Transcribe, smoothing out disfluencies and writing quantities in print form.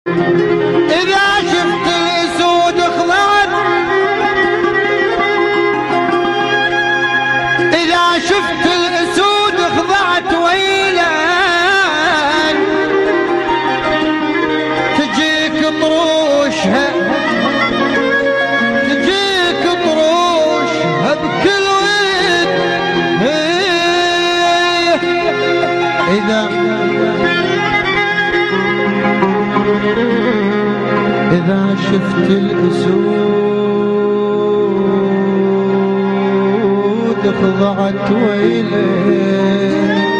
إذا شفت الأسود خضعت، إذا شفت الأسود خضعت ويلان، تجيك طروشها تجيك طروشها بكل ود. إذا شفت الأسود خضعت ويلك،